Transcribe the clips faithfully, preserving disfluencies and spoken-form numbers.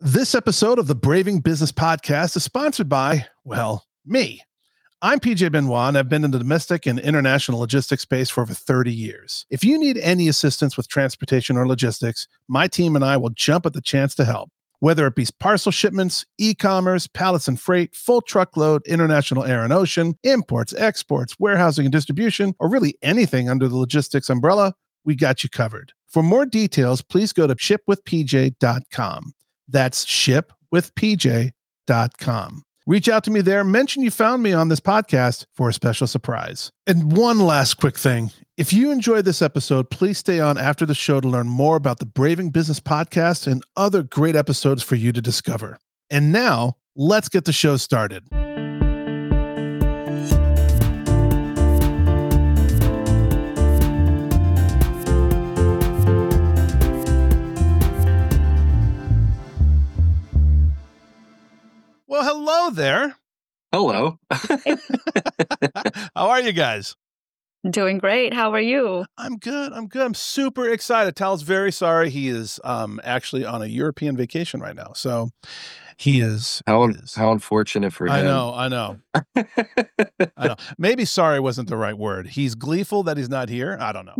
This episode of the Braving Business Podcast is sponsored by, well, me. I'm P J Benoit, and I've been in the domestic and international logistics space for over thirty years. If you need any assistance with transportation or logistics, my team and I will jump at the chance to help. Whether it be parcel shipments, e-commerce, pallets and freight, full truckload, international air and ocean, imports, exports, warehousing and distribution, or really anything under the logistics umbrella, we got you covered. For more details, please go to ship with p j dot com. That's ship with p j dot com. Reach out to me there. Mention you found me on this podcast for a special surprise. And one last quick thing. If you enjoyed this episode, please stay on after the show to learn more about the Braving Business Podcast and other great episodes for you to discover. And now, let's get the show started. Well, hello there. Hello. How are you guys? Doing great. How are you? I'm good. I'm good. I'm super excited. Tal's very sorry. He is um, actually on a European vacation right now. So he is. How, he is. how unfortunate for him. I know. I know. I know. Maybe sorry wasn't the right word. He's gleeful that he's not here. I don't know.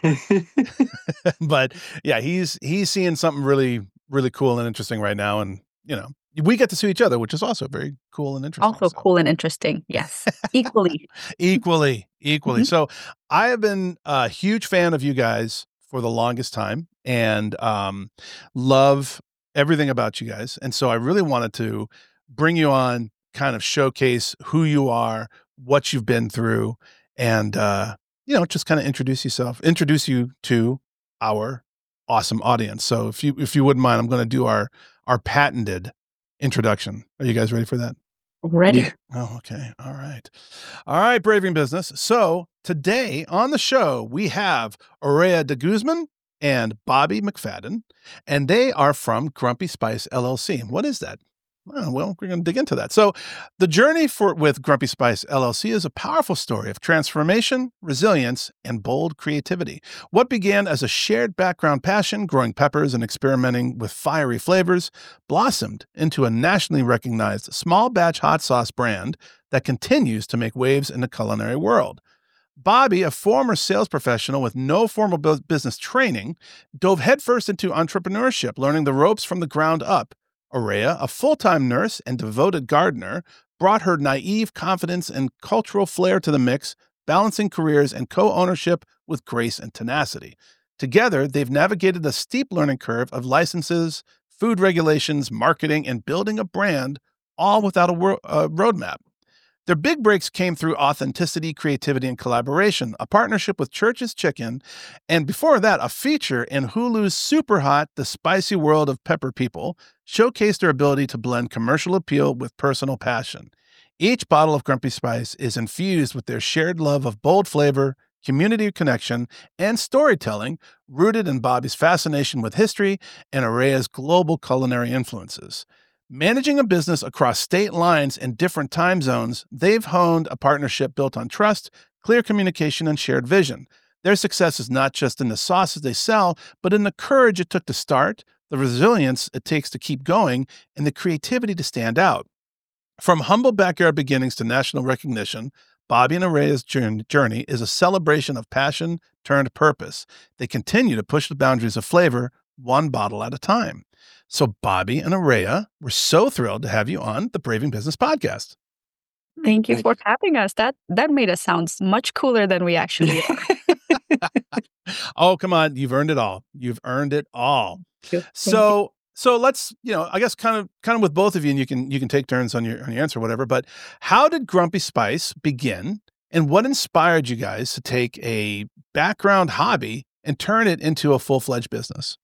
No. But yeah, he's he's seeing something really, really cool and interesting right now. And, you know, we get to see each other, which is also very cool and interesting. Also so. cool and interesting. Yes. Equally. equally. Equally. Mm-hmm. So I have been a huge fan of you guys for the longest time and um, love everything about you guys. And so I really wanted to bring you on, kind of showcase who you are, what you've been through, and, uh, you know, just kind of introduce yourself, introduce you to our awesome audience. So if you, if you wouldn't mind, I'm going to do our, our patented introduction. Are you guys ready for that? Ready. Yeah. Oh, okay. All right. All right, Braving Business. So today on the show, we have Aurea de Guzman and Bobby McFadden, and they are from Grumpy Spice L L C. What is that? Oh, well, we're going to dig into that. So the journey for with Grumpy Spice L L C is a powerful story of transformation, resilience, and bold creativity. What began as a shared background passion, growing peppers and experimenting with fiery flavors, blossomed into a nationally recognized small batch hot sauce brand that continues to make waves in the culinary world. Bobby, a former sales professional with no formal bu- business training, dove headfirst into entrepreneurship, learning the ropes from the ground up. Aurea, a full-time nurse and devoted gardener, brought her naive confidence and cultural flair to the mix, balancing careers and co-ownership with grace and tenacity. Together, they've navigated the steep learning curve of licenses, food regulations, marketing, and building a brand, all without a, wor- a roadmap. Their big breaks came through authenticity, creativity, and collaboration, a partnership with Church's Chicken, and before that, a feature in Hulu's Super Hot, The Spicy World of Pepper People, showcased their ability to blend commercial appeal with personal passion. Each bottle of Grumpy Spice is infused with their shared love of bold flavor, community connection, and storytelling, rooted in Bobby's fascination with history and Aurea's global culinary influences. Managing a business across state lines and different time zones, they've honed a partnership built on trust, clear communication, and shared vision. Their success is not just in the sauces they sell, but in the courage it took to start, the resilience it takes to keep going, and the creativity to stand out. From humble backyard beginnings to national recognition, Bobby and Aurea's journey is a celebration of passion turned purpose. They continue to push the boundaries of flavor, one bottle at a time. So Bobby and Aurea, we're so thrilled to have you on the Braving Business Podcast. Thank you for having us. That that made us sound much cooler than we actually are. Oh, come on. You've earned it all. You've earned it all. Thank So you. so let's, you know, I guess kind of kind of with both of you, and you can you can take turns on your on your answer or whatever, but how did Grumpy Spice begin, and what inspired you guys to take a background hobby and turn it into a full-fledged business?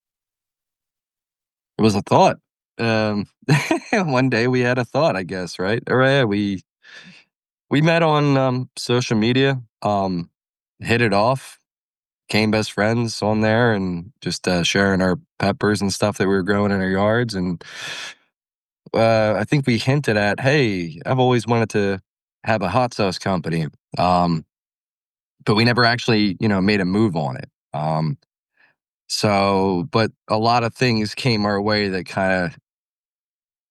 It was a thought. Um, one day we had a thought, I guess, right? Aurea, we we met on um, social media, um, hit it off, became best friends on there, and just uh, sharing our peppers and stuff that we were growing in our yards. And uh, I think we hinted at, hey, I've always wanted to have a hot sauce company, um, but we never actually, you know, made a move on it. Um, So, but a lot of things came our way that kind of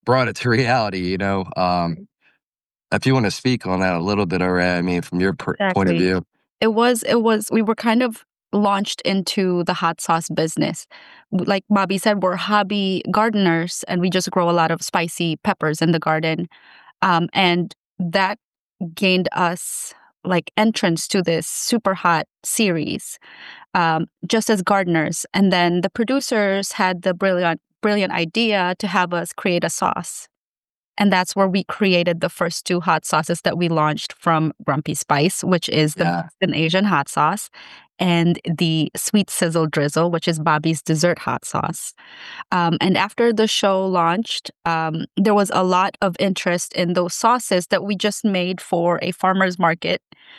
brought it to reality, you know. Um, if you want to speak on that a little bit, Aurea, I mean, from your per- point of Exactly. view. It was it was we were kind of launched into the hot sauce business. W- Like Bobby said, we're hobby gardeners and we just grow a lot of spicy peppers in the garden. Um, and that gained us like entrance to this super hot series, um, just as gardeners. And then the producers had the brilliant brilliant idea to have us create a sauce. And that's where we created the first two hot sauces that we launched from Grumpy Spice, which is the Yeah. Boston Asian hot sauce and the Sweet Sizzle Drizzle, which is Bobby's dessert hot sauce. Um, and after the show launched, um, there was a lot of interest in those sauces that we just made for a farmer's market.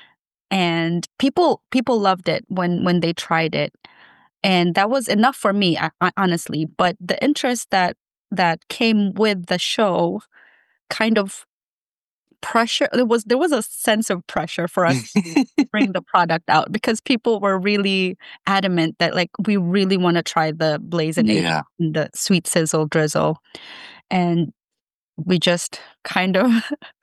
And people people loved it when when they tried it. And that was enough for me, I, I, honestly. But the interest that that came with the show kind of pressure there was there was a sense of pressure for us to bring the product out because people were really adamant that like we really want to try the blazing egg Yeah. and the sweet sizzle drizzle, and we just kind of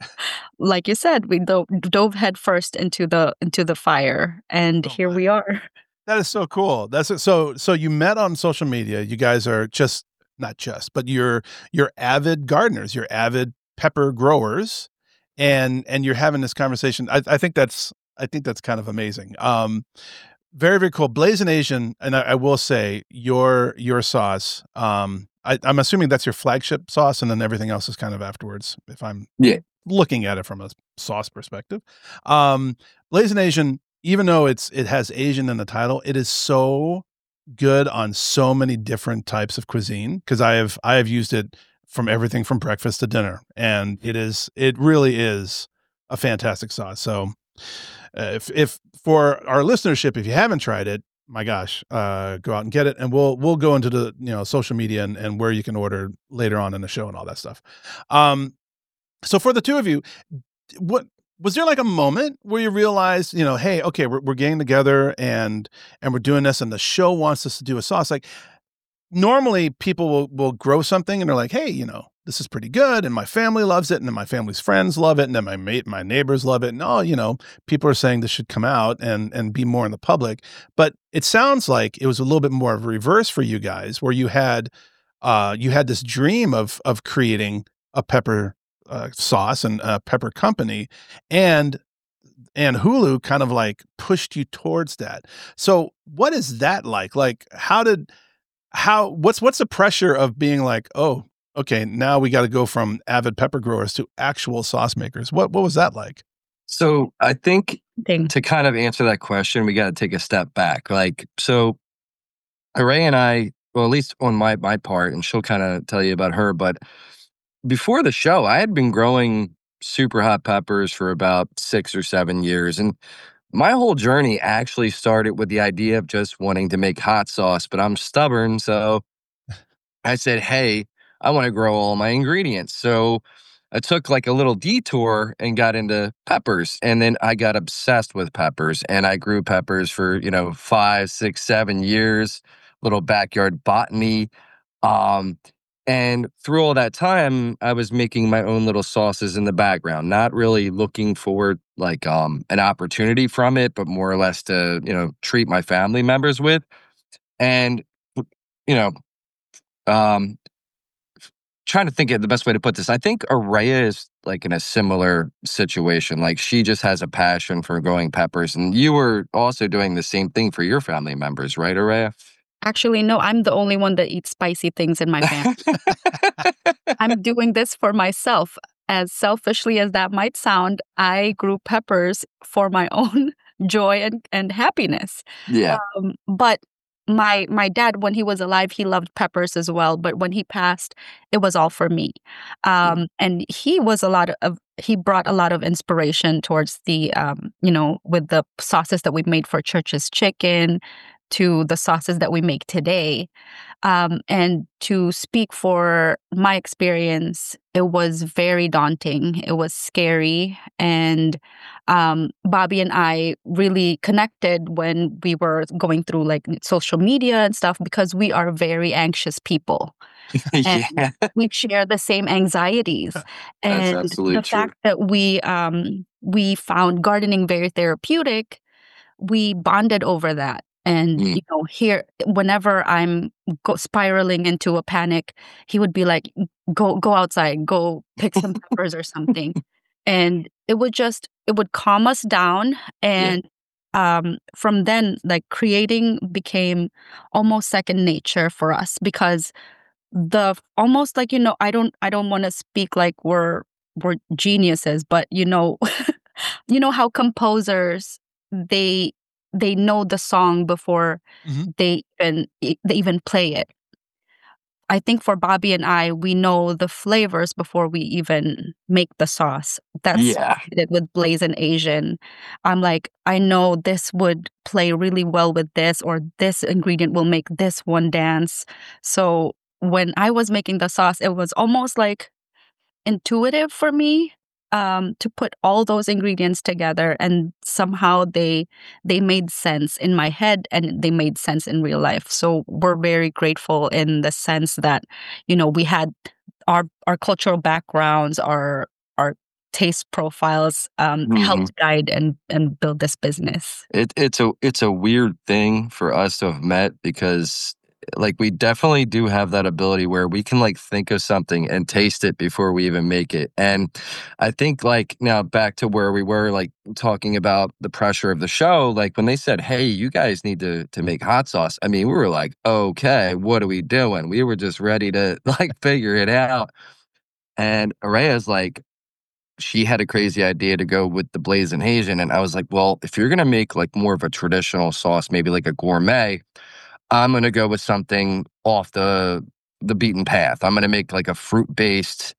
like you said, we dove, dove head first into the into the fire, and Oh here my. we are. That is so cool. That's it. So so you met on social media. You guys are just not just, but you're you're avid gardeners. You're avid pepper growers, and and you're having this conversation. I, I think that's I think that's kind of amazing. Um, very very cool. Blazing Asian, and I, I will say your your sauce. Um, I, I'm assuming that's your flagship sauce, and then everything else is kind of afterwards. If I'm Yeah. looking at it from a sauce perspective. Um, Blazing Asian, even though it's it has Asian in the title, it is so good on so many different types of cuisine because I have I have used it from everything from breakfast to dinner, and it is it really is a fantastic sauce. So uh, if if for our listenership, if you haven't tried it, my gosh, uh, go out and get it, and we'll we'll go into the you know social media and, and where you can order later on in the show and all that stuff. Um, so for the two of you, what was there like a moment where you realized, you know, hey, okay, we're we're getting together and and we're doing this, and the show wants us to do a sauce. Like normally, people will will grow something and they're like, hey, you know, this is pretty good, and my family loves it, and then my family's friends love it, and then my mate, my neighbors love it, and oh, you know, people are saying this should come out and and be more in the public. But it sounds like it was a little bit more of a reverse for you guys, where you had uh you had this dream of of creating a pepper uh, sauce and a pepper company, and and Hulu kind of like pushed you towards that. So what is that like? Like how did how what's what's the pressure of being like, oh, okay, now we got to go from avid pepper growers to actual sauce makers? What what was that like? So I think Thing. to kind of answer that question, we got to take a step back. Like, so Ray and I, well, at least on my my part, and she'll kind of tell you about her, but before the show, I had been growing super hot peppers for about six or seven years. And my whole journey actually started with the idea of just wanting to make hot sauce, but I'm stubborn. So I said, hey, I want to grow all my ingredients. So I took like a little detour and got into peppers. And then I got obsessed with peppers. And I grew peppers for, you know, five, six, seven years, little backyard botany. Um, and through all that time, I was making my own little sauces in the background, not really looking for like um an opportunity from it, but more or less to, you know, treat my family members with. And, you know, um, trying to think of the best way to put this. I think Araya is like in a similar situation. Like she just has a passion for growing peppers. And you were also doing the same thing for your family members, right, Araya? Actually, no, I'm the only one that eats spicy things in my family. I'm doing this for myself. As selfishly as that might sound, I grew peppers for my own joy and, and happiness. Yeah. Um, but my my dad, when he was alive, he loved peppers as well. But when he passed, it was all for me. Um, and he was a lot of he brought a lot of inspiration towards the um, you know, with the sauces that we made for Church's Chicken, to the sauces that we make today. Um, and to speak for my experience, it was very daunting. It was scary. And um, Bobby and I really connected when we were going through like social media and stuff because we are very anxious people. And Yeah, we share the same anxieties. that's And absolutely the true. fact that we um, we found gardening very therapeutic, we bonded over that. And, Mm. you know, here, whenever I'm go spiraling into a panic, he would be like, go, go outside, go pick some peppers or something. And it would just, it would calm us down. Yeah. And um, from then, like creating became almost second nature for us because the almost like, you know, I don't, I don't want to speak like we're, we're geniuses, but you know, you know how composers, they they know the song before Mhm. they even they even play it. I think for Bobby and I, we know the flavors before we even make the sauce. That's Yeah. what I did with Blazing Asian. I'm like, I know this would play really well with this, or this ingredient will make this one dance. So when I was making the sauce, it was almost like intuitive for me um, to put all those ingredients together, and somehow they they made sense in my head and they made sense in real life. So we're very grateful in the sense that, you know, we had our our cultural backgrounds, our our taste profiles um, Mhm. helped guide and and build this business. It it's a it's a weird thing for us to have met because like we definitely do have that ability where we can like think of something and taste it before we even make it. And I think like now back to where we were like talking about the pressure of the show, like when they said, "Hey, you guys need to to make hot sauce." I mean, we were like, "Okay, what are we doing?" We were just ready to like figure it out. And Araya's like, she had a crazy idea to go with the Blazing Asian. And I was like, well, if you're going to make like more of a traditional sauce, maybe like a gourmet, I'm going to go with something off the the beaten path. I'm going to make like a fruit-based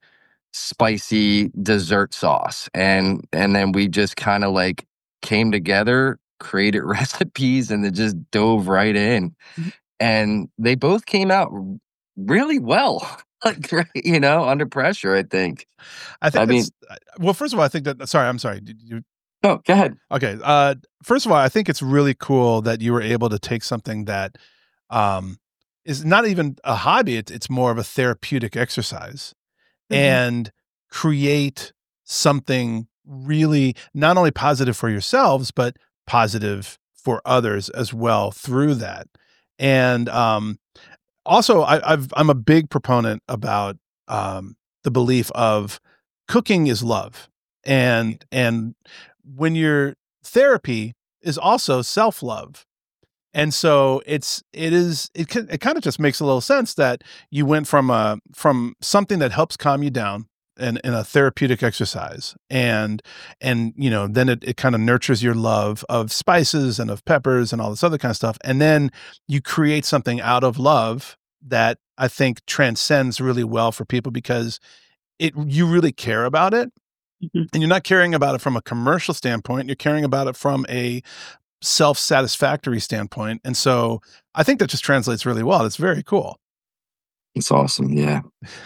spicy dessert sauce. And and then we just kind of like came together, created recipes, and then just dove right in. Mhm. And they both came out really well. Like, you know, under pressure, I think. I think I mean, that's uh, well, first of all, I think that sorry, I'm sorry. Did you no, go ahead. Okay. Uh, first of all, I think it's really cool that you were able to take something that um, is not even a hobby. It's, it's more of a therapeutic exercise Mhm. and create something really not only positive for yourselves, but positive for others as well through that. And um, also, I, I've, I'm a big proponent about um, the belief of cooking is love, and and when your therapy is also self love, and so it's it is it can, it kind of just makes a little sense that you went from a from something that helps calm you down in, in a therapeutic exercise, and and you know then it, it kind of nurtures your love of spices and of peppers and all this other kind of stuff, and then you create something out of love that I think transcends really well for people because it you really care about it, Mhm. and you're not caring about it from a commercial standpoint, you're caring about it from a self-satisfactory standpoint, and so I think that just translates really well. It's very cool. It's awesome. Yeah.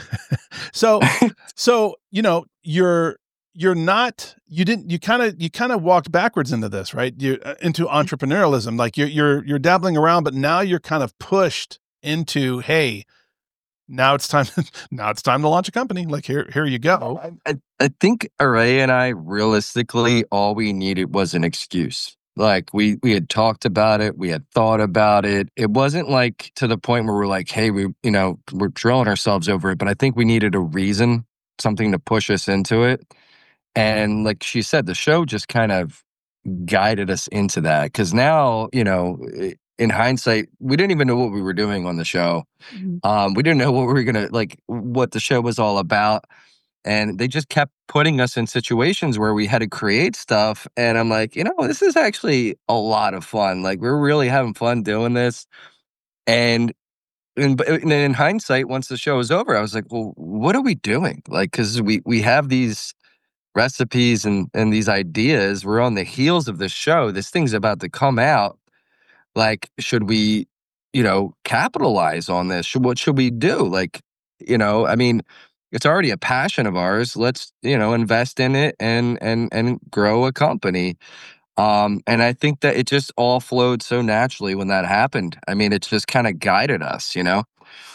So so, you know, you're you're not you didn't you kinda you kinda walked backwards into this, right? You uh, into entrepreneurialism, like, you're you're you're dabbling around, but now you're kind of pushed into, "Hey, now it's time now it's time to launch a company, like, here here you go." I, I, I think Array and I realistically all we needed was an excuse. Like we we had talked about it, we had thought about it. It wasn't like to the point where we're like, hey, we you know, we're drilling ourselves over it, but I think we needed a reason, something to push us into it. And like she said, the show just kind of guided us into that. Because now, you know, i- in hindsight, we didn't even know what we were doing on the show. Mhm. Um, we didn't know what we were gonna like, what the show was all about, and they just kept putting us in situations where we had to create stuff. And I'm like, you know, this is actually a lot of fun. Like we're really having fun doing this. And and, but- and then in hindsight, once the show was over, I was like, well, what are we doing? Like, because we we have these recipes and and these ideas. We're on the heels of this show. This thing's about to come out. like, should we, you know, capitalize on this? Should, what should we do? Like, you know, I mean, it's already a passion of ours. Let's, you know, invest in it and and and grow a company. Um, and I think that it just all flowed so naturally when that happened. I mean, it just kind of guided us, you know?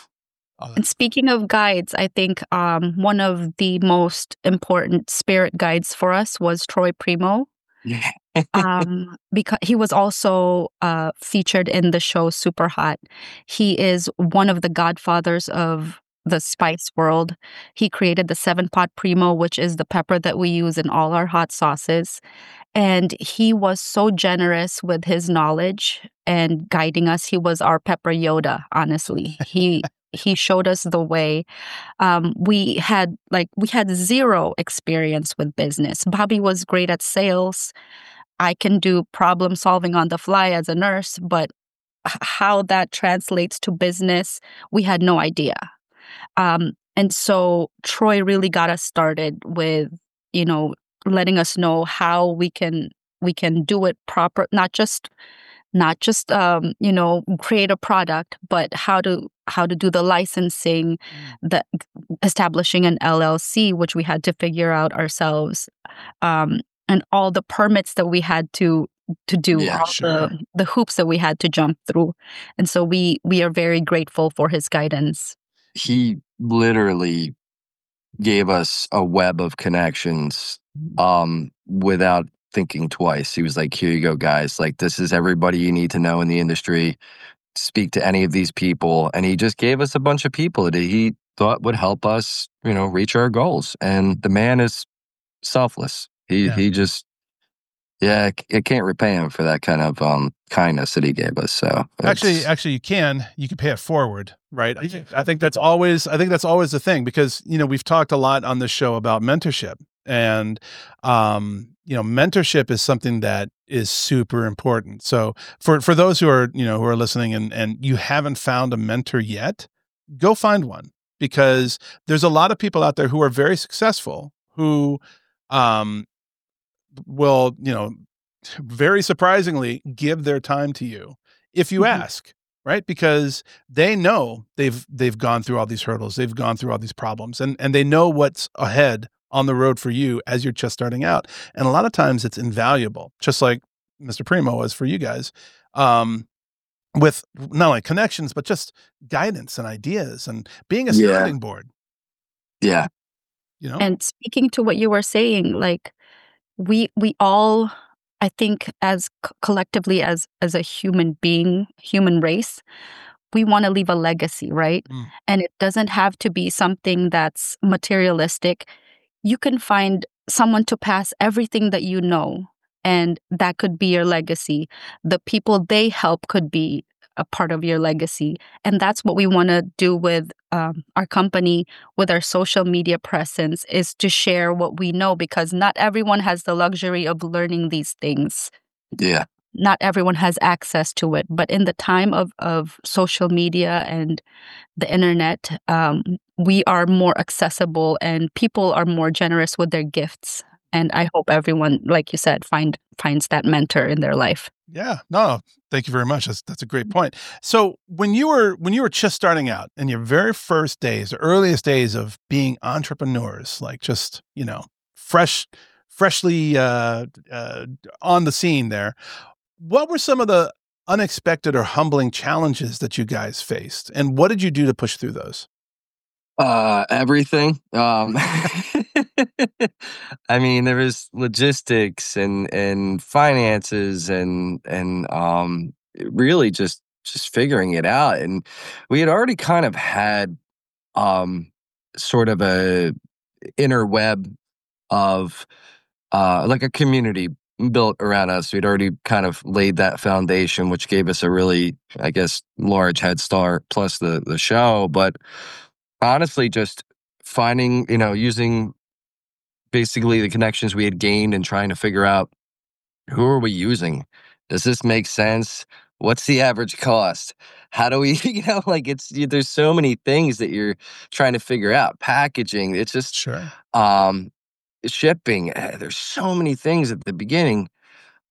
Oh, And speaking of guides, I think um, one of the most important spirit guides for us was Troy Primo. Yeah. Um, because he was also uh, featured in the show Super Hot. He is one of the godfathers of the spice world. He created the seven pot primo, which is the pepper that we use in all our hot sauces. And he was so generous with his knowledge and guiding us. He was our pepper Yoda, honestly. He he showed us the way. Um, we had like we had zero experience with business. Bobby was great at sales. I can do problem solving on the fly as a nurse, but h- how that translates to business, we had no idea. Um, and so Troy really got us started with, you know, letting us know how we can we can do it proper, not just not just um, you know, create a product, but how to how to do the licensing, the establishing an L L C, which we had to figure out ourselves, um, and all the permits that we had to to do, Yeah, all sure. the the hoops that we had to jump through. And so we we are very grateful for his guidance. He literally gave us a web of connections um, without thinking twice. He was like, here you go, guys. Like, this is everybody you need to know in the industry. Speak to any of these people. And he just gave us a bunch of people that he thought would help us, you know, reach our goals. And the man is selfless. He Yeah. he just, yeah, I can't repay him for that kind of um, kindness that he gave us. So Actually, it's- actually, you can. You can pay it forward, right? I think, I think that's always. I think that's always the thing because you know we've talked a lot on this show about mentorship, and um, you know, mentorship is something that is super important. So for for those who are you know who are listening and and you haven't found a mentor yet, go find one because there's a lot of people out there who are very successful who um, will you know very surprisingly give their time to you if you Mhm. ask, right? Because they know they've they've gone through all these hurdles, they've gone through all these problems, and and they know what's ahead on the road for you as you're just starting out. And a lot of times it's invaluable, just like Mister Primo was for you guys, um, with not only connections but just guidance and ideas and being a Yeah. sounding board. yeah, You know, And speaking to what you were saying, like we we all, I think, as c- collectively as as a human being, human race, we want to leave a legacy, right? Mm. And it doesn't have to be something that's materialistic. You can find someone to pass everything that you know, and that could be your legacy. The people they help could be a part of your legacy. And that's what we want to do with um, our company, with our social media presence, is to share what we know because not everyone has the luxury of learning these things. yeah, Not everyone has access to it. But in the time of, of social media and the internet, um, we are more accessible and people are more generous with their gifts. And I hope everyone, like you said, find finds that mentor in their life. yeah, no, thank you very much. That's that's a great point. So when you were when you were just starting out in your very first days, the earliest days of being entrepreneurs, like just you know fresh, freshly uh, uh, on the scene there, what were some of the unexpected or humbling challenges that you guys faced, and what did you do to push through those? uh, everything. Um, I mean, there was logistics and and finances and and um, really just just figuring it out. And we had already kind of had um, sort of a inner web of uh, like a community built around us. We'd already kind of laid that foundation, which gave us a really, I guess, large head start. Plus the the show, but honestly, just finding, you know, using basically the connections we had gained and trying to figure out who are we using? Does this make sense? What's the average cost? How do we, you know, like it's, there's so many things that you're trying to figure out. Packaging, it's just, Sure. um, shipping. eh, There's so many things at the beginning.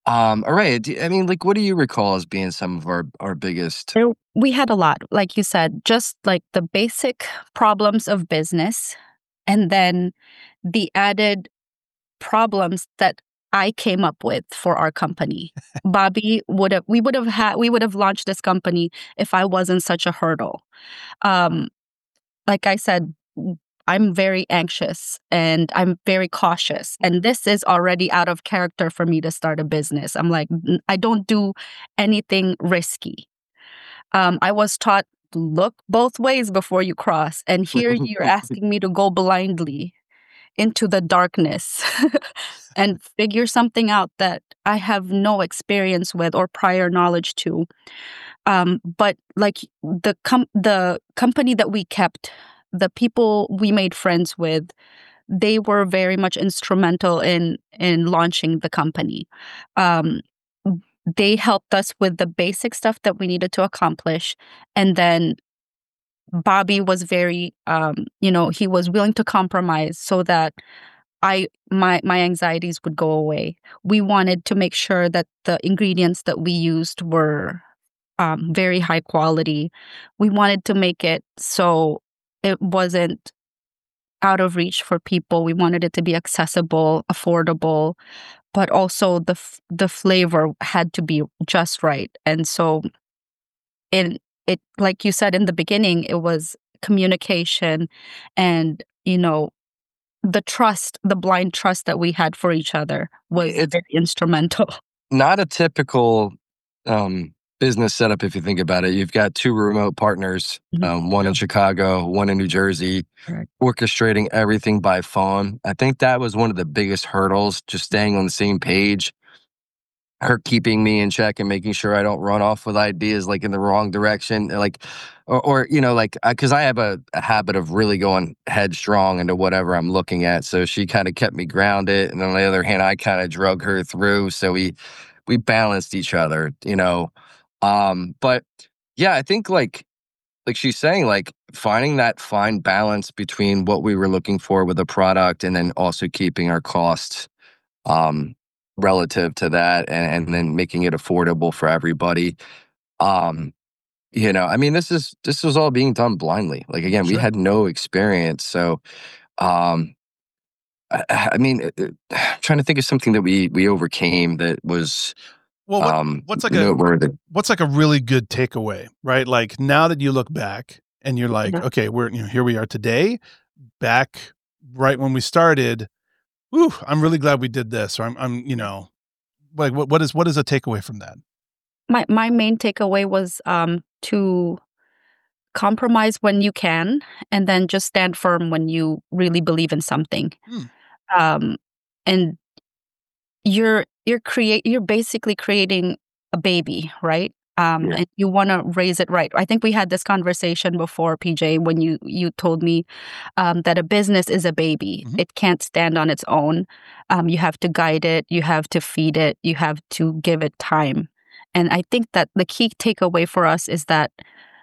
Um, all right. do- I mean, like, what do you recall as being some of our our biggest? There, we had a lot, like you said, just like the basic problems of business, and then the added problems that I came up with for our company. Bobby would have, we would have had, we would have launched this company if I wasn't such a hurdle. Um, like I said, w- I'm very anxious and I'm very cautious. And this is already out of character for me to start a business. I'm like, "N- I don't do anything risky." Um, I was taught, look both ways before you cross. And here you're asking me to go blindly into the darkness and figure something out that I have no experience with or prior knowledge to. Um, but like the com- the company that we kept, the people we made friends with, they were very much instrumental in in launching the company. Um, they helped us with the basic stuff that we needed to accomplish, and then Bobby was very, um, you know, he was willing to compromise so that I my my anxieties would go away. We wanted to make sure that the ingredients that we used were um, very high quality. We wanted to make it so it wasn't out of reach for people. We wanted it to be accessible, affordable, but also the f- the flavor had to be just right. And so, in it, like you said in the beginning, it was communication, and you know the trust, the blind trust that we had for each other was It's very instrumental. not a typical um, business setup if you think about it. You've got two remote partners, Mhm. um, one in Chicago, one in New Jersey, Correct. orchestrating everything by phone. I think that was one of the biggest hurdles, just staying on the same page. Her keeping me in check and making sure I don't run off with ideas like in the wrong direction, like, or, or you know, like, because I have a, a habit of really going headstrong into whatever I'm looking at. So she kind of kept me grounded, and on the other hand, I kind of drug her through. So we we balanced each other, you know. Um, but yeah, I think like like she's saying, like finding that fine balance between what we were looking for with the product and then also keeping our costs um, relative to that, and, and then making it affordable for everybody. Um, you know, I mean, this is this was all being done blindly. Like again, we Sure. had no experience, so um, I, I mean, it- it- trying to think of something that we we overcame that was Well, what um, what's like a noteworthy. what's like a really good takeaway, right? Like now that you look back and you're like, Mhm. okay, we're you know here we are today, back right when we started. Whew, I'm really glad we did this. Or I'm I'm you know like what what is what is a takeaway from that? My my main takeaway was um, to compromise when you can, and then just stand firm when you really believe in something. Hmm. Um, and you're you're create you're basically creating a baby, right? Um, Yeah. and you want to raise it right. I think we had this conversation before, P J, when you you told me um, that a business is a baby. Mhm. It can't stand on its own. Um, you have to guide it. You have to feed it. You have to give it time. And I think that the key takeaway for us is that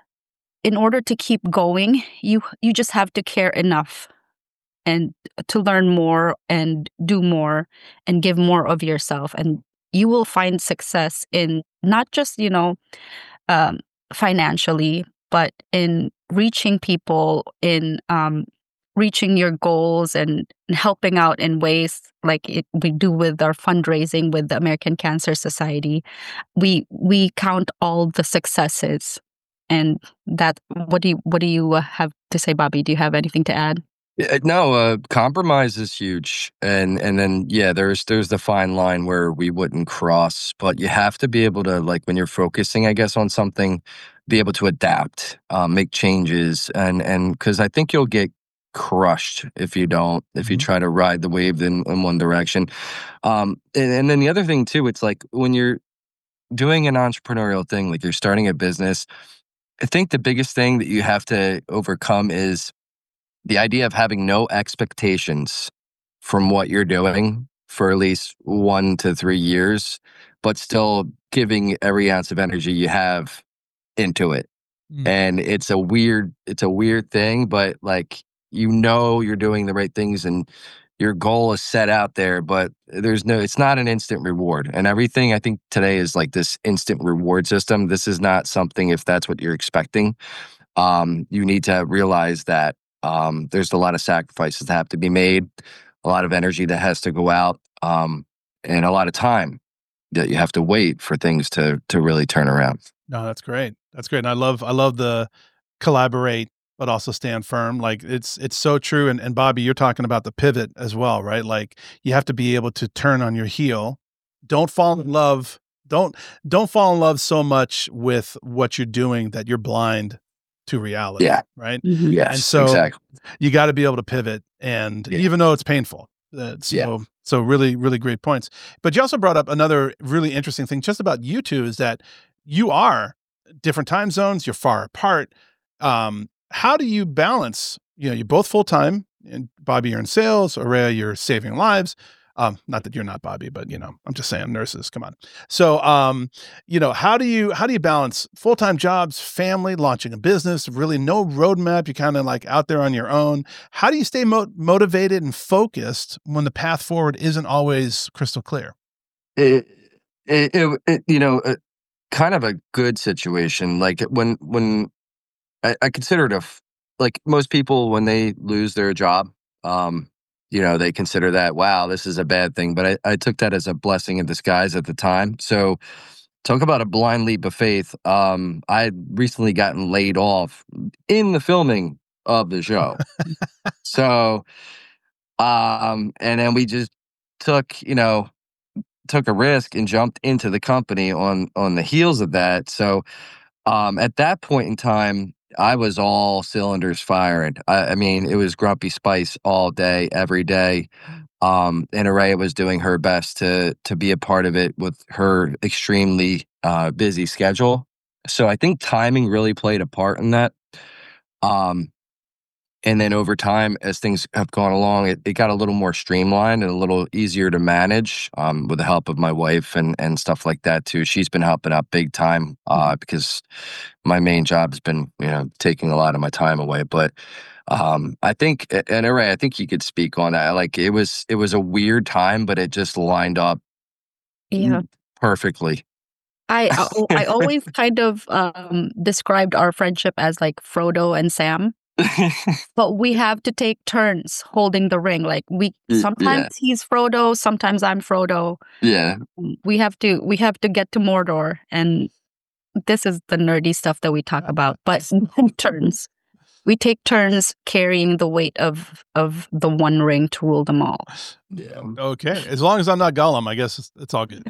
in order to keep going, you you just have to care enough and to learn more and do more and give more of yourself, and you will find success in not just you know um, financially, but in reaching people, in um, reaching your goals, and helping out in ways like it, we do with our fundraising with the American Cancer Society. We we count all the successes, and that what do you what do you uh, have to say, Bobby? Do you have anything to add? Yeah, no, uh, compromise is huge, and and then yeah, there's there's the fine line where we wouldn't cross, but you have to be able to, like when you're focusing, I guess, on something, be able to adapt, um, make changes, and and because I think you'll get crushed if you don't, if you Mhm. try to ride the wave in, in one direction. Um, and, and then the other thing too, it's like when you're doing an entrepreneurial thing, like you're starting a business, I think the biggest thing that you have to overcome is the idea of having no expectations from what you're doing for at least one to three years, but still giving every ounce of energy you have into it. Mm. And it's a weird, it's a weird thing, but like, you know, you're doing the right things and your goal is set out there, but there's no, it's not an instant reward. And everything I think today is like this instant reward system. This is not something, if that's what you're expecting, um, you need to realize that um, there's a lot of sacrifices that have to be made, a lot of energy that has to go out, um, and a lot of time that you have to wait for things to to really turn around. No, that's great. That's great. And I love I love the collaborate but also stand firm. Like it's it's so true. And and Bobby, you're talking about the pivot as well, right? Like you have to be able to turn on your heel. Don't fall in love. Don't don't fall in love so much with what you're doing that you're blind to reality. Yeah. Right. Mhm. Yes. And so exactly. you got to be able to pivot, and Yeah. even though it's painful. Uh, so Yeah. so really really great points. But you also brought up another really interesting thing just about you two is that you are different time zones. You're far apart. Um, how do you balance? You know, you're both full time. And Bobby, you're in sales. Aurea, you're saving lives. Um, not that you're not Bobby, but you know, I'm just saying, nurses. Come on. So, um, you know, how do you how do you balance full time jobs, family, launching a business? Really, no roadmap. You're kind of like out there on your own. How do you stay mo- motivated and focused when the path forward isn't always crystal clear? It, it, it, it you know, uh, kind of a good situation. Like when when I, I consider it a f- like most people when they lose their job, um, you know, they consider that, wow, this is a bad thing. But I, I took that as a blessing in disguise at the time. So talk about a blind leap of faith. Um, I had recently gotten laid off in the filming of the show. So, um, and then we just took, you know, took a risk and jumped into the company on on the heels of that. So um, at that point in time, I was all cylinders firing. I, I mean, it was Grumpy Spice all day, every day. Um, and Aurea was doing her best to to be a part of it with her extremely uh, busy schedule. So I think timing really played a part in that. Um, and then over time, as things have gone along, it, it got a little more streamlined and a little easier to manage um, with the help of my wife and, and stuff like that too. She's been helping out big time uh, because my main job has been, you know, taking a lot of my time away. But um, I think, and Aurea, I think you could speak on that. Like it was, it was a weird time, but it just lined up Yeah. perfectly. I I I always kind of um, described our friendship as like Frodo and Sam, but we have to take turns holding the ring. Like we Y- sometimes yeah, he's Frodo, sometimes I'm Frodo. yeah. We have to we have to get to Mordor, and this is the nerdy stuff that we talk about. But turns, we take turns carrying the weight of of the One Ring to rule them all. Yeah. Okay, as long as I'm not Gollum, I guess it's, it's all good.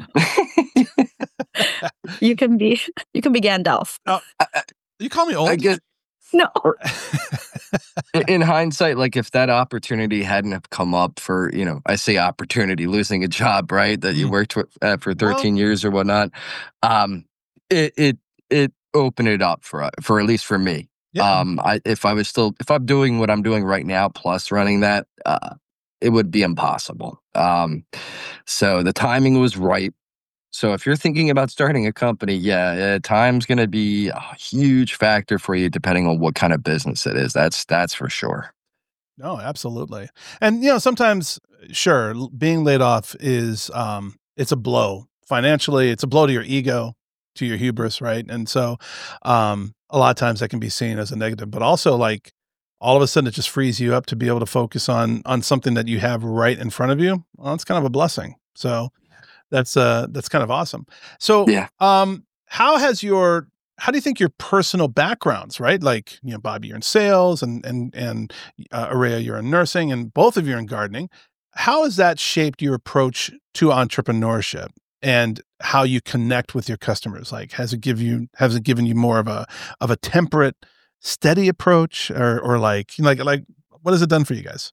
You can be you can be Gandalf. Oh, you call me old? I guess No. in- in hindsight, like if that opportunity hadn't have come up for, you know, I say opportunity, losing a job, right, that you Mm. worked with, uh, for Well- thirteen years or whatnot, um, it it it opened it up for uh, for at least for me. Yeah. Um, I if I was still if I'm doing what I'm doing right now plus running that, uh, it would be impossible. Um, so the timing was right. So if you're thinking about starting a company, yeah, uh, time's going to be a huge factor for you, depending on what kind of business it is. That's that's for sure. No, absolutely. And you know, sometimes, sure, l- being laid off is um it's a blow financially, it's a blow to your ego, to your hubris, right? And so um a lot of times that can be seen as a negative, but also like all of a sudden it just frees you up to be able to focus on on something that you have right in front of you. Well, it's kind of a blessing. So that's uh that's kind of awesome. So Yeah. um how has your how do you think your personal backgrounds, right? Like, you know, Bobby, you're in sales and and and uh, Aurea, you're in nursing, and both of you are in gardening. How has that shaped your approach to entrepreneurship and how you connect with your customers? Like, has it give you has it given you more of a of a temperate, steady approach, or or like like like what has it done for you guys?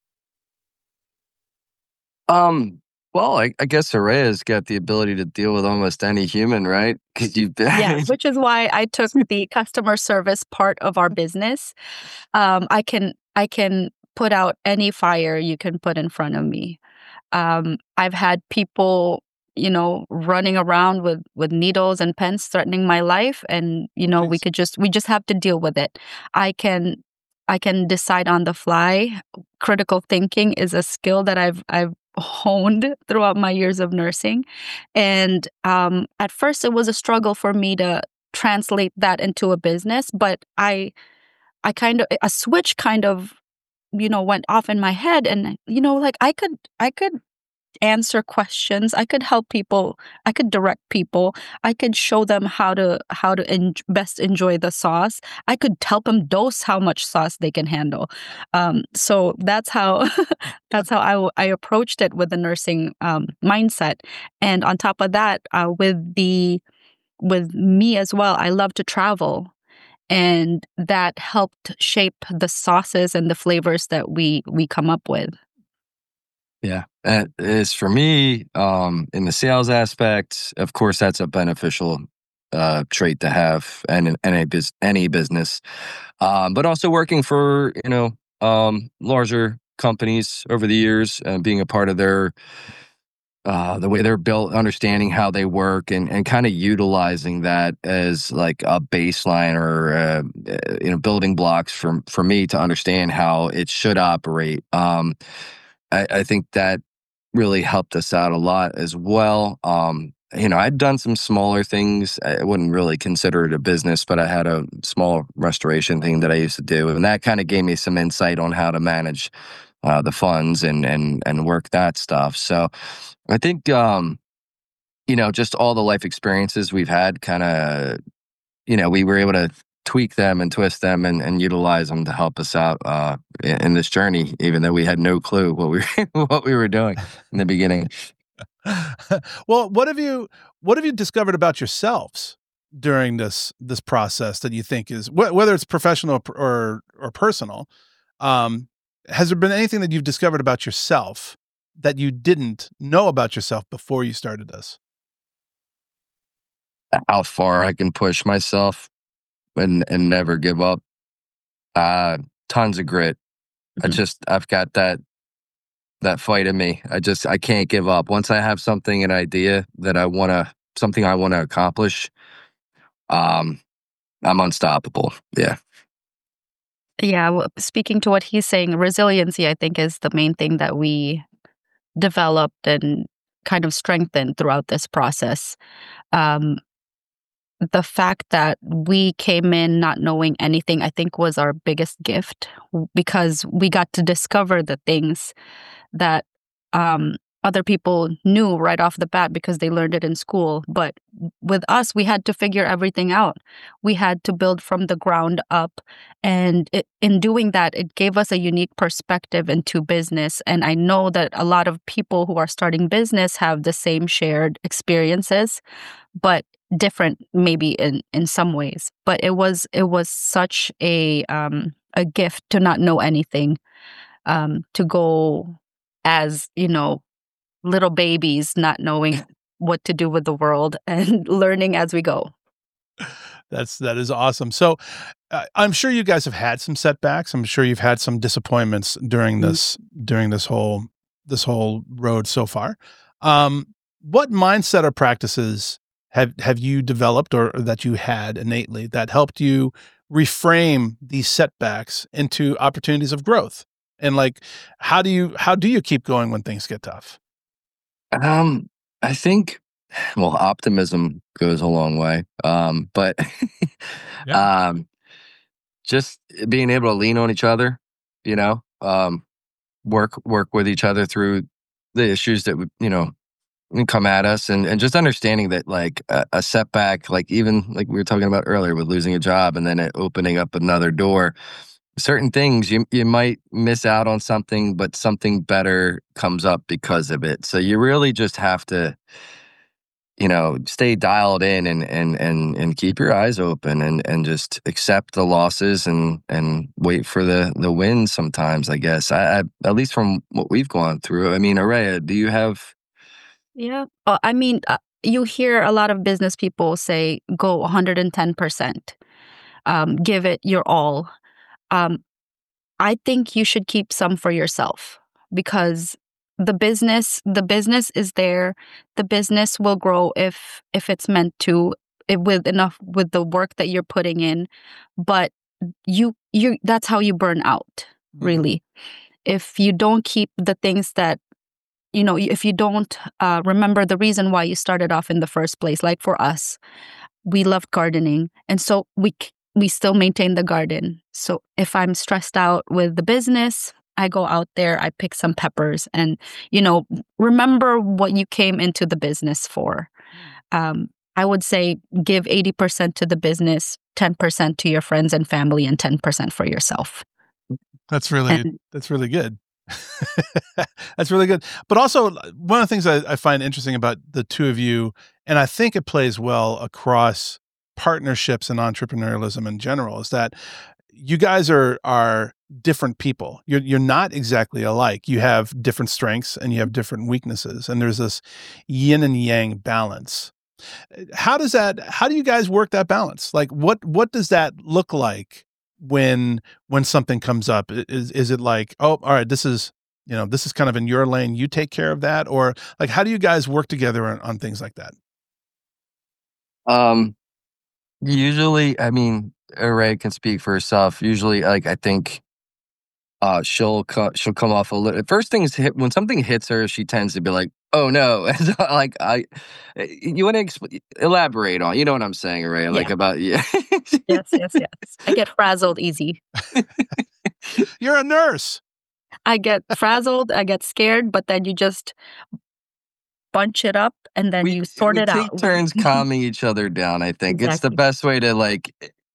Um. Well, I, I guess Aurea's got the ability to deal with almost any human, right? Because you've been. Yeah, which is why I took the customer service part of our business. Um, I can I can put out any fire you can put in front of me. Um, I've had people, you know, running around with with needles and pens threatening my life, and you know, we Jeez. could just we just have to deal with it. I can I can decide on the fly. Critical thinking is a skill that I've I've honed throughout my years of nursing. And um, at first, it was a struggle for me to translate that into a business, but I I kind of a switch kind of you know went off in my head, and you know like I could I could answer questions. I could help people. I could direct people. I could show them how to how to en- best enjoy the sauce. I could help them dose how much sauce they can handle. Um, so that's how that's how I, w- I approached it with the nursing um, mindset. And on top of that, uh, with the with me as well, I love to travel. And that helped shape the sauces and the flavors that we we come up with. Yeah. That is for me, um, in the sales aspect, of course, that's a beneficial uh, trait to have and in any, bus- any business. Um, but also working for, you know, um, larger companies over the years and being a part of their, uh, the way they're built, understanding how they work and, and kind of utilizing that as like a baseline or, uh, uh, you know, building blocks for, for me to understand how it should operate. Um, I, I think that really helped us out a lot as well. Um, you know, I'd done some smaller things. I wouldn't really consider it a business, but I had a small restoration thing that I used to do, and that kind of gave me some insight on how to manage uh, the funds and and and work that stuff. So, I think um, you know, just all the life experiences we've had, kind of, you know, we were able to tweak them and twist them and, and utilize them to help us out uh, in, in this journey, even though we had no clue what we what we were doing in the beginning. Well, what have you what have you discovered about yourselves during this this process that you think is wh- whether it's professional or or, or personal? Um, has there been anything that you've discovered about yourself that you didn't know about yourself before you started this? How far I can push myself and and never give up. Uh, tons of grit. I Mhm. just I've got that that fight in me. I just I can't give up. Once I have something, an idea that I want to something I want to accomplish, um, I'm unstoppable. Yeah. Yeah, well, speaking to what he's saying, resiliency, I think, is the main thing that we developed and kind of strengthened throughout this process. Um, the fact that we came in not knowing anything, I think, was our biggest gift w- because we got to discover the things that um, other people knew right off the bat because they learned it in school. But with us, we had to figure everything out. We had to build from the ground up. And it, in doing that, it gave us a unique perspective into business. And I know that a lot of people who are starting business have the same shared experiences, but different maybe in, in some ways. But it was it was such a um, a gift to not know anything, um, to go as, you know, little babies, not knowing what to do with the world and learning as we go. That's that is awesome. So, uh, I'm sure you guys have had some setbacks. I'm sure you've had some disappointments during Mm. this during this whole this whole road so far. Um, what mindset or practices have have you developed or, or that you had innately that helped you reframe these setbacks into opportunities of growth? And like, how do you how do you keep going when things get tough? Um, I think, well, optimism goes a long way. Um, but Yeah. um, just being able to lean on each other, you know, um, work work with each other through the issues that would, you know, come at us, and and just understanding that like a, a setback, like even like we were talking about earlier with losing a job and then it opening up another door. Certain things you you might miss out on something, but something better comes up because of it. So you really just have to, you know, stay dialed in and and and and keep your eyes open and and just accept the losses and and wait for the the wins sometimes, I guess. I, I at least from what we've gone through. I mean, Araya, do you have Yeah. Uh, I mean, uh, you hear a lot of business people say, go one hundred ten percent, um, give it your all. Um, I think you should keep some for yourself because the business the business is there. The business will grow if if it's meant to, it, with enough with the work that you're putting in. But you you that's how you burn out, really. If you don't keep the things that, you know, if you don't uh, remember the reason why you started off in the first place. Like for us, we loved gardening, and so we c- we still maintain the garden. So if I'm stressed out with the business, I go out there, I pick some peppers, and, you know, remember what you came into the business for. Um, I would say give eighty percent to the business, ten percent to your friends and family, and ten percent for yourself. That's really And that's really good. That's really good. But also, one of the things I, I find interesting about the two of you, and I think it plays well across partnerships and entrepreneurialism in general, is that you guys are are different people. You're you're not exactly alike. You have different strengths and you have different weaknesses, and there's this yin and yang balance. How does that? How do you guys work that balance? Like, what what does that look like when when something comes up? I- Is is it like, oh, all right, this is you know this is kind of in your lane, you take care of that, or like how do you guys work together on, on things like that? Um, usually, I mean, Array can speak for herself. Usually, like I think uh she'll co- she'll come off a little. First things hit when something hits her, she tends to be like, "Oh no!" And so, like I, eh, you want to expl- elaborate on, you know what I'm saying, Array? Like yeah, about yeah. yes, yes, yes. I get frazzled easy. You're a nurse. I get frazzled, I get scared, but then you just bunch it up and then we you sort we it take out. turns calming each other down. I think it's the Exactly. best way to like.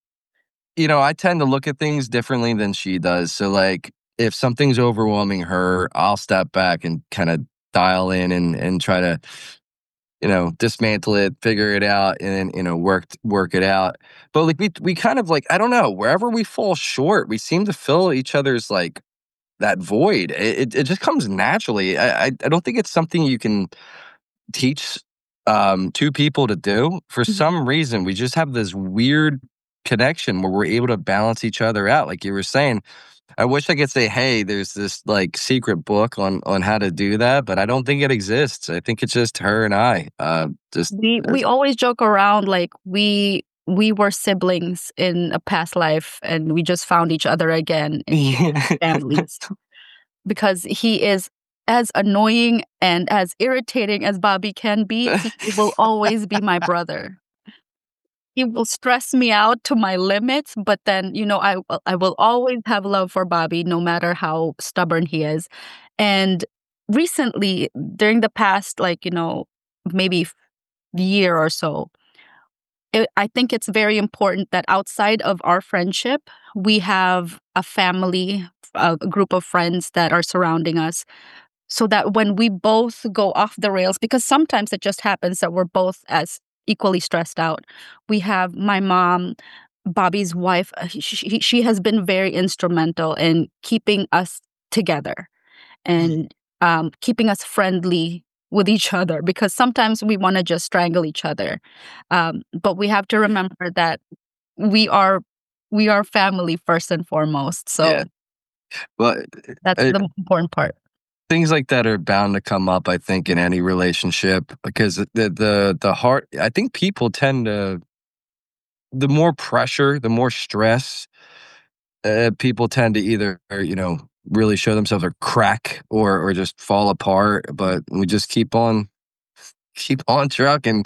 You know, I tend to look at things differently than she does. So, like, if something's overwhelming her, I'll step back and kind of dial in and and try to, you know, dismantle it, figure it out, and then, you know, work work it out. But like we we kind of like I don't know, wherever we fall short, we seem to fill each other's like that void. It it, it just comes naturally. I, I I don't think it's something you can teach um, two people to do. For Mhm. some reason, we just have this weird connection where we're able to balance each other out. Like you were saying, I wish I could say, "Hey, there's this like secret book on on how to do that," but I don't think it exists. I think it's just her and I. Uh, just We uh, we always joke around like we we were siblings in a past life and we just found each other again in yeah. families, because he is as annoying and as irritating as Bobby can be. He will always be my brother. He will stress me out to my limits, but then, you know, I will- I will always have love for Bobby no matter how stubborn he is. And recently, during the past, like, you know, maybe f- year or so, it, I think it's very important that outside of our friendship, we have a family, a group of friends that are surrounding us, so that when we both go off the rails, because sometimes it just happens that we're both as equally stressed out. We have my mom, Bobby's wife. uh, She, she has been very instrumental in keeping us together and um, keeping us friendly with each other, because sometimes we want to just strangle each other. Um, but we have to remember that we are we are family first and foremost. yeah. So But that's uh, the important part. things like that are bound to come up, I think, in any relationship because the the the heart. I think people tend to the more pressure, the more stress, uh, people tend to either you know really show themselves or crack or or just fall apart. But we just keep on keep on trucking.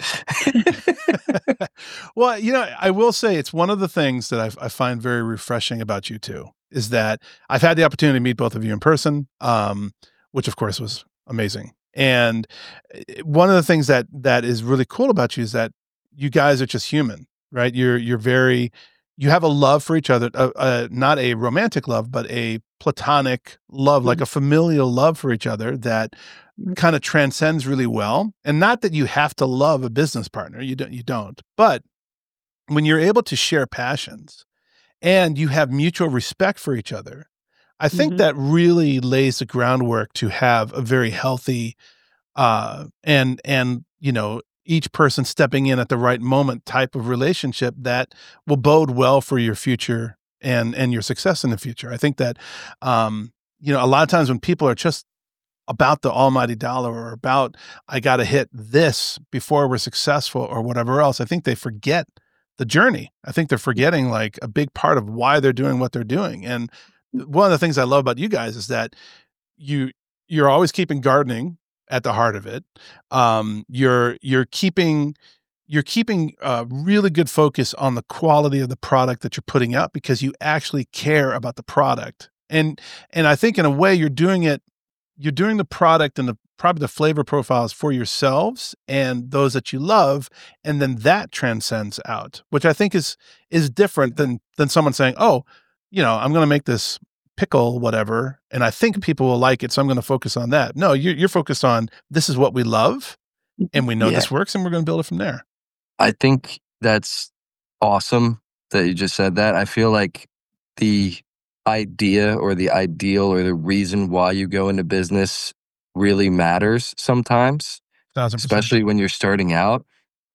Well, you know, I will say it's one of the things that I, I find very refreshing about you two is that I've had the opportunity to meet both of you in person, um, which of course was amazing. And eh, one of the things that that is really cool about you is that you guys are just human, right? You're you're very you have a love for each other, uh, uh, not a romantic love, but a platonic love, like a familial love for each other that kind of transcends really well. And not that you have to love a business partner, you don't you don't. But when you're able to share passions and you have mutual respect for each other, I think Mhm. that really lays the groundwork to have a very healthy uh and and you know each person stepping in at the right moment type of relationship that will bode well for your future and and your success in the future. I think that um you know a lot of times when people are just about the almighty dollar or about I got to hit this before we're successful or whatever else, I think they forget the journey. I think they're forgetting like a big part of why they're doing what they're doing. And one of the things I love about you guys is that you you're always keeping gardening at the heart of it. Um, you're you're keeping you're keeping a really good focus on the quality of the product that you're putting out because you actually care about the product. And and I think in a way you're doing it, you're doing the product and the probably the flavor profiles for yourselves and those that you love, and then that transcends out, which I think is is different than than someone saying, "Oh, you know, I'm going to make this pickle, whatever, and I think people will like it, so I'm going to focus on that." No, you're you're focused on this is what we love, and we know Yeah. this works, and we're going to build it from there. I think that's awesome that you just said that. I feel like the idea or the ideal or the reason why you go into business really matters sometimes, Thousand percent. especially when you're starting out.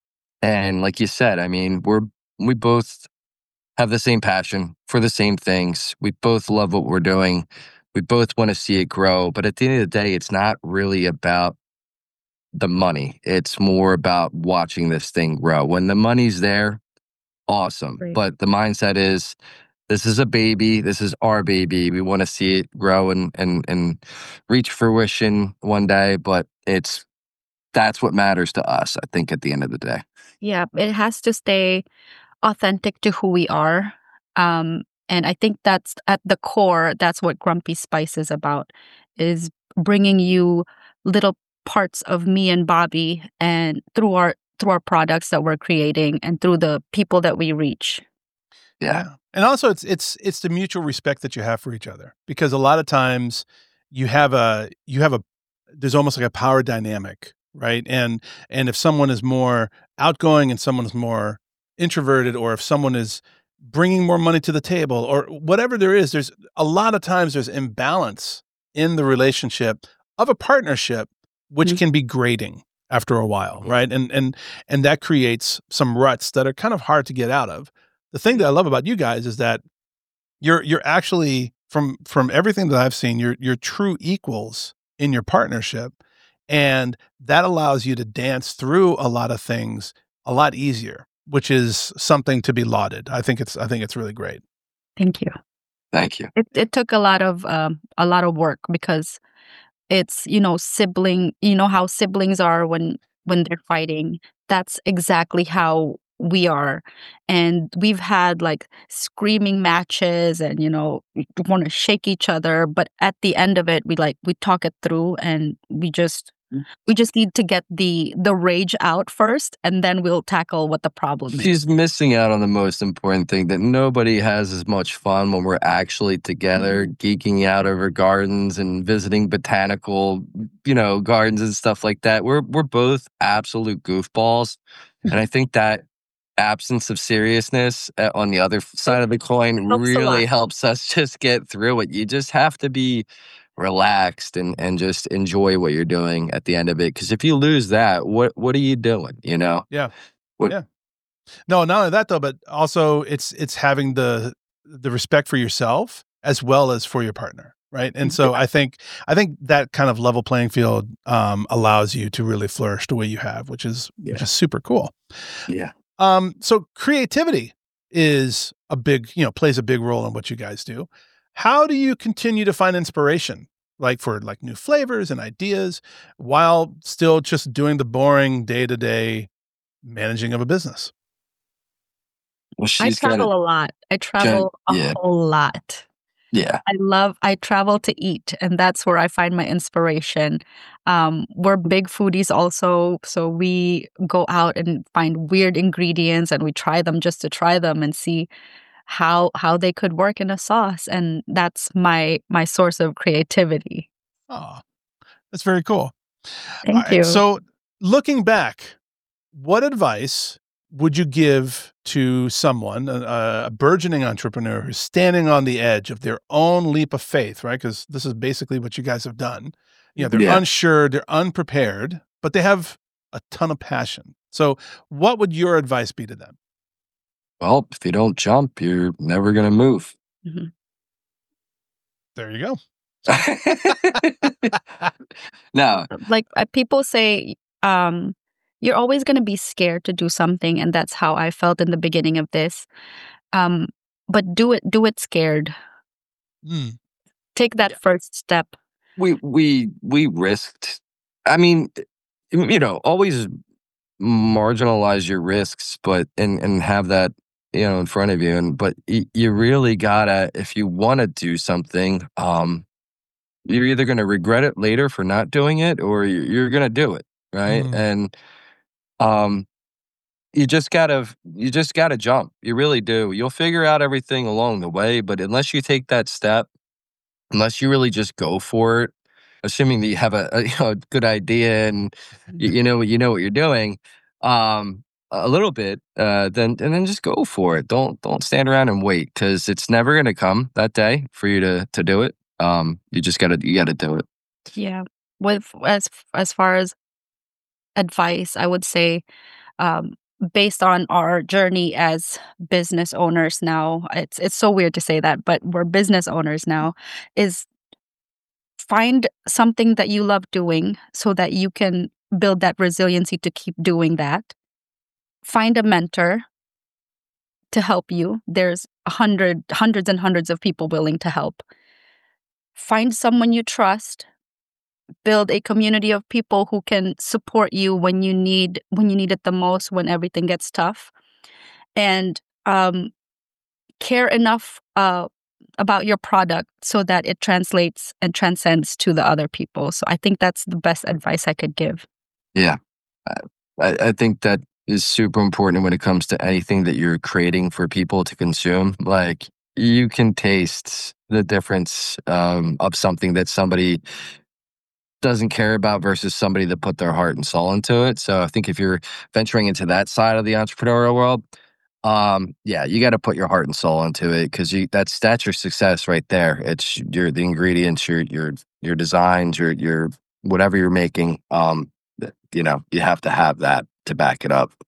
And like you said, I mean, we're we both have the same passion for the same things. We both love what we're doing. We both want to see it grow. But at the end of the day, it's not really about the money. It's more about watching this thing grow. When the money's there, awesome. Right. But the mindset is, this is a baby. This is our baby. We want to see it grow and and and reach fruition one day. But it's that's what matters to us, I think, at the end of the day. Yeah, it has to stay authentic to who we are. Um, and I think that's at the core, that's what Grumpy Spice is about, is bringing you little parts of me and Bobby and through our through our products that we're creating and through the people that we reach. Yeah. And also it's it's it's the mutual respect that you have for each other, because a lot of times you have a you have a there's almost like a power dynamic, right? And and if someone is more outgoing and someone is more introverted, or if someone is bringing more money to the table or whatever there is, there's a lot of times there's imbalance in the relationship of a partnership, which Mhm. can be grating after a while, right? And and and that creates some ruts that are kind of hard to get out of. The thing that I love about you guys is that you're you're actually from from everything that I've seen, you're you're true equals in your partnership, and that allows you to dance through a lot of things a lot easier, which is something to be lauded. I think it's I think it's really great. Thank you. Thank you. It it took a lot of um a lot of work because it's, you know, sibling, you know how siblings are when when they're fighting. That's exactly how we are. And we've had like screaming matches and, you know, we want to shake each other, but at the end of it we like we talk it through and we just we just need to get the the rage out first, and then we'll tackle what the problem is. She's missing out on the most important thing, that nobody has as much fun when we're actually together, geeking out over gardens and visiting botanical, you know, gardens and stuff like that. We're we're both absolute goofballs, and I think that absence of seriousness uh, on the other f- side of the coin Helps a really lot. helps us just get through it. You just have to be relaxed and and just enjoy what you're doing at the end of it. Because if you lose that, what what are you doing? You know? Yeah. What- Yeah. No, not only that though, but also it's it's having the the respect for yourself as well as for your partner, right? And so I think I think that kind of level playing field um, allows you to really flourish the way you have, which is which Yeah. is super cool. Yeah. Um, so creativity is a big, you know, plays a big role in what you guys do. How do you continue to find inspiration, like for like new flavors and ideas, while still just doing the boring day to day managing of a business? Well, I she's got travel it. a lot. I travel a yeah. whole lot. Yeah. I love I travel to eat, and that's where I find my inspiration. Um, we're big foodies also, so we go out and find weird ingredients and we try them just to try them and see how how they could work in a sauce, and that's my my source of creativity. Oh, that's very cool. All Thank right, you. so looking back, what advice would you give to someone, a, a burgeoning entrepreneur who's standing on the edge of their own leap of faith, right? Because this is basically what you guys have done. You know, they're Yeah. unsure, they're unprepared, but they have a ton of passion. So what would your advice be to them? Well, if you don't jump, you're never gonna move. Mhm. There you go. No. Like uh, people say, um, you're always going to be scared to do something, and that's how I felt in the beginning of this. Um, but do it, do it scared. Mm. Take that Yeah. first step. We we we risked. I mean, you know, always marginalize your risks, but and and have that, you know, in front of you. And but y- you really gotta, if you want to do something, um, you're either gonna regret it later for not doing it, or you're, you're gonna do it, right? Mm. And um, you just gotta you just gotta jump. You really do. You'll figure out everything along the way, but unless you take that step, unless you really just go for it, assuming that you have a, a, you know, good idea and you, you know you know what you're doing, um, a little bit, uh, then and then just go for it. Don't don't stand around and wait, because it's never going to come that day for you to to do it. Um, you just gotta you gotta do it. Yeah. With as as far as advice, I would say, um, based on our journey as business owners now, it's it's so weird to say that, but we're business owners now, is find something that you love doing so that you can build that resiliency to keep doing that. Find a mentor to help you. There's a hundred, hundreds and hundreds of people willing to help. Find someone you trust. Build a community of people who can support you when you need when you need it the most, when everything gets tough. And um, care enough uh, about your product so that it translates and transcends to the other people. So I think that's the best advice I could give. Yeah, I, I think that is super important when it comes to anything that you're creating for people to consume. Like, you can taste the difference um, of something that somebody doesn't care about versus somebody that put their heart and soul into it. So I think if you're venturing into that side of the entrepreneurial world, um, yeah, you got to put your heart and soul into it, because you that's that's your success right there. It's your the ingredients, your your your designs, your your whatever you're making. Um, th- you know, you have to have that to back it up.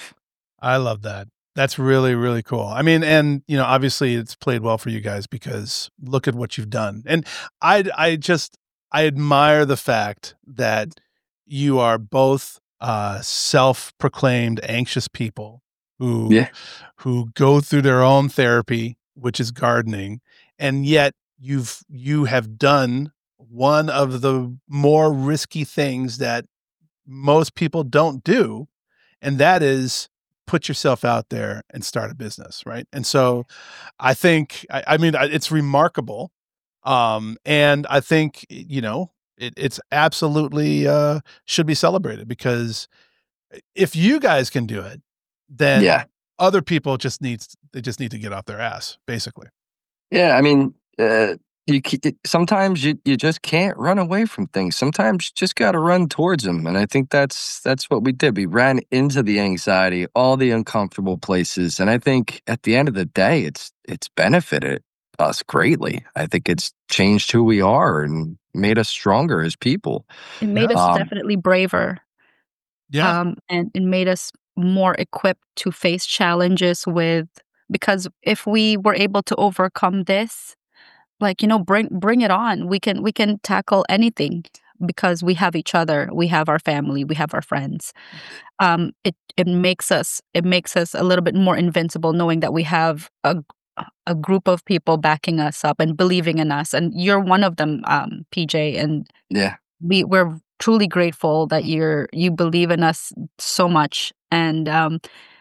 I love that. That's really, really cool. I mean, and you know, obviously it's played well for you guys because look at what you've done. And I, I just, I admire the fact that you are both uh, self-proclaimed anxious people who, Yeah, who go through their own therapy, which is gardening, and yet you've you have done one of the more risky things that most people don't do, and that is put yourself out there and start a business, right? And so I think, I, I mean, I- it's remarkable. Um, and I think, you know, it, it's absolutely uh, should be celebrated, because if you guys can do it, then yeah, other people just needs, they just need to get off their ass, basically. yeah. I mean, uh, you ke- it- sometimes you you just can't run away from things. Sometimes you just got to run towards them, and I think that's that's what we did. We ran into the anxiety, all the uncomfortable places, and I think at the end of the day, it's it's benefited us greatly. I think it's changed who we are and made us stronger as people. It made Yeah. us Um, definitely braver, Yeah. um, and it made us more equipped to face challenges with, because if we were able to overcome this, like, you know, bring bring it on. We can we can tackle anything because we have each other, we have our family, we have our friends. Um, it it makes us it makes us a little bit more invincible, knowing that we have a a group of people backing us up and believing in us. And you're one of them, um, P J. And yeah, we we're truly grateful that you're you believe in us so much. And um,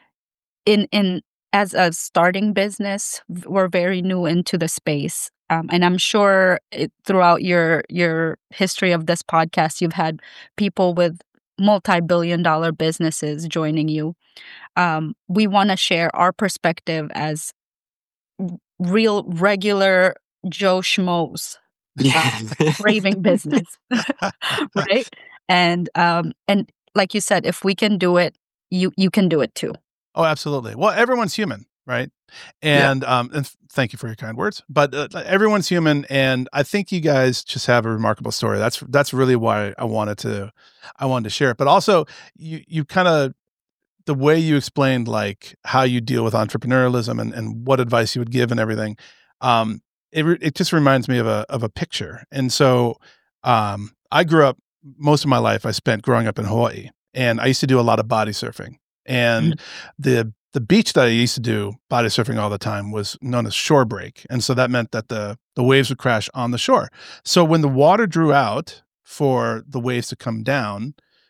in in as a starting business, v- we're very new into the space. Um, and I'm sure it, throughout your your history of this podcast, you've had people with multi-billion dollar businesses joining you. Um, we want to share our perspective as r- real, regular Joe Schmoes yeah. craving business, right? And um, and like you said, if we can do it, you you can do it too. Oh, absolutely. Well, everyone's human, right? Yeah. And um, and th- thank you for your kind words. But uh, everyone's human, and I think you guys just have a remarkable story. That's that's really why I wanted to, I wanted to share it. But also, you you kind of, the way you explained like how you deal with entrepreneurialism and and what advice you would give and everything. Um, it re- it just reminds me of a of a picture. And so, um, I grew up, most of my life I spent growing up in Hawaii. and I used to do a lot of body surfing. And mm-hmm. the the beach that I used to do body surfing all the time was known as shore break. And so that meant that the, the waves would crash on the shore. So when the water drew out for the waves to come down,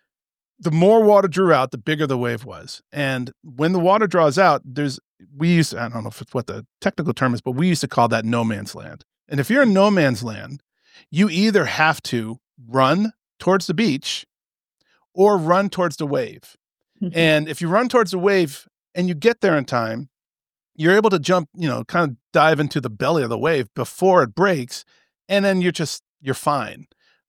the more water drew out, the bigger the wave was. And when the water draws out, there's, we used to, I don't know if it's what the technical term is, but we used to call that no man's land. And if you're in no man's land, you either have to run towards the beach or run towards the wave. Mm-hmm. And if you run towards the wave and you get there in time, you're able to jump, you know, kind of dive into the belly of the wave before it breaks. And then you're just, you're fine.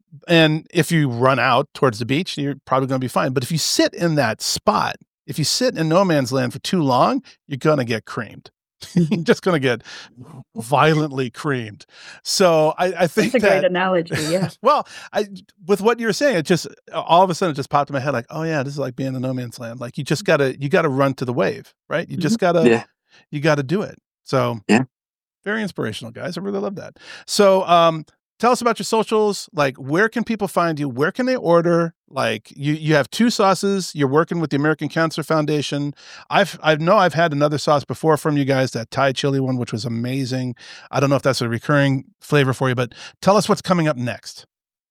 And if you run out towards the beach, you're probably going to be fine. But if you sit in that spot, if you sit in no man's land for too long, you're going to get creamed. You're just going to get violently creamed. So I, I think that's a that, great analogy. Yeah. Well, I, with what you're saying, it just all of a sudden it just popped in my head like, oh yeah, this is like being in no man's land. Like you just gotta, you gotta run to the wave, right? You just gotta, yeah. you gotta do it. So yeah, very inspirational, guys. I really love that. So, um, tell us about your socials. Like, where can people find you? Where can they order? Like, you you have two sauces. You're working with the American Cancer Foundation. I've I know I've had another sauce before from you guys, that Thai chili one, which was amazing. I don't know if that's a recurring flavor for you, but tell us what's coming up next.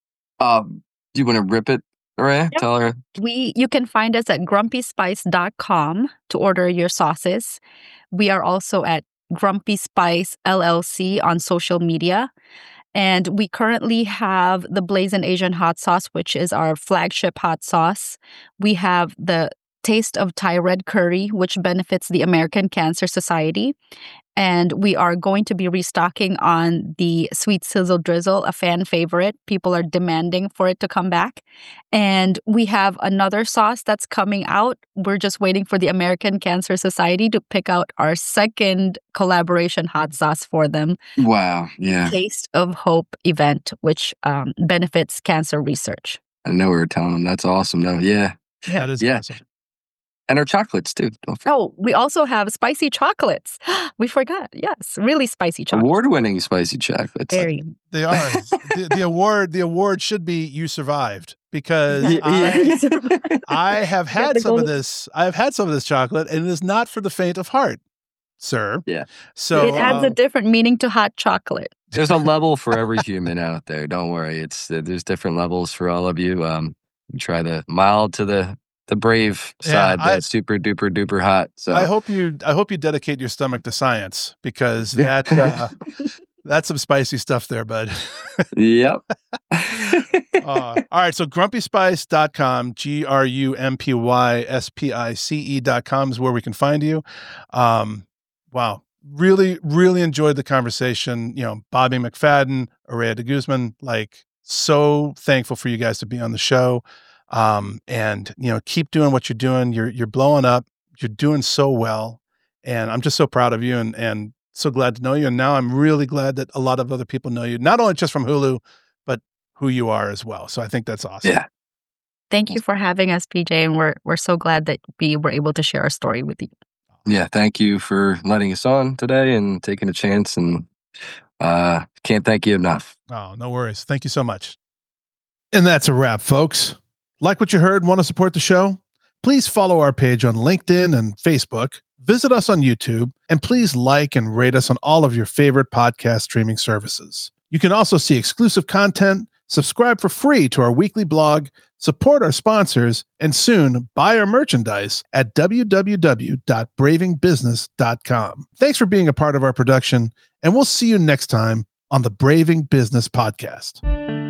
Um, do you want to rip it, Araya? Yep. Tell her. We you can find us at grumpy spice dot com to order your sauces. We are also at Grumpy Spice L L C on social media. And we currently have the Blazing Asian hot sauce, which is our flagship hot sauce. We have the Taste of Thai Red Curry, which benefits the American Cancer Society. And we are going to be restocking on the Sweet Sizzle Drizzle, a fan favorite. People are demanding for it to come back. And we have another sauce that's coming out. We're just waiting for the American Cancer Society to pick out our second collaboration hot sauce for them. Wow, yeah. Taste of Hope event, which um, benefits cancer research. I know we were telling them. That's awesome, though. Yeah. yeah. That is yeah. awesome. And our chocolates, too. Oh, we also have spicy chocolates. We forgot. Yes, really spicy chocolates. Award-winning spicy chocolates. Very. They are. the, the award The award should be you survived, because yeah. I, I have had some of this. I have had some of this chocolate, and it is not for the faint of heart, sir. Yeah. So it adds um, a different meaning to hot chocolate. There's a level for every human out there. Don't worry. It's uh, there's different levels for all of you. Um, try the mild to the the brave side, yeah, that's super duper duper hot. So I hope you I hope you dedicate your stomach to science, because that uh, that's some spicy stuff there, bud. Yep. uh, all right, so grumpy spice dot com, G R U M P Y S P I C E dot com is where we can find you. Um, wow. Really, really enjoyed the conversation. You know, Bobby McFadden, Araya de Guzman, like, so thankful for you guys to be on the show. Um, and, you know, keep doing what you're doing. You're, you're blowing up. You're doing so well. And I'm just so proud of you, and, and so glad to know you. And now I'm really glad that a lot of other people know you, not only just from Hulu, but who you are as well. So I think that's awesome. Yeah. Thank you for having us, P J. And we're, we're so glad that we were able to share our story with you. Yeah. Thank you for letting us on today and taking a chance, and, uh, can't thank you enough. Oh, no worries. Thank you so much. And that's a wrap, folks. Like what you heard, want to support the show? Please follow our page on LinkedIn and Facebook, visit us on YouTube, and please like and rate us on all of your favorite podcast streaming services. You can also see exclusive content, subscribe for free to our weekly blog, support our sponsors, and soon buy our merchandise at w w w dot braving business dot com. Thanks for being a part of our production, and we'll see you next time on the Braving Business Podcast.